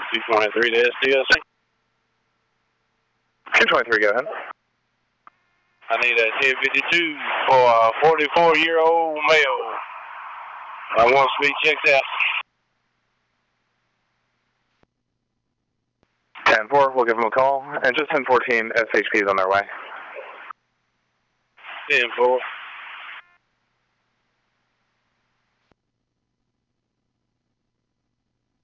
223 to STLC. 223, go ahead. I need a 1052 for a 44-year-old male. I want to be checked out. 10-4, we'll give them a call. And just 1014, SHP is on their way. 10-4.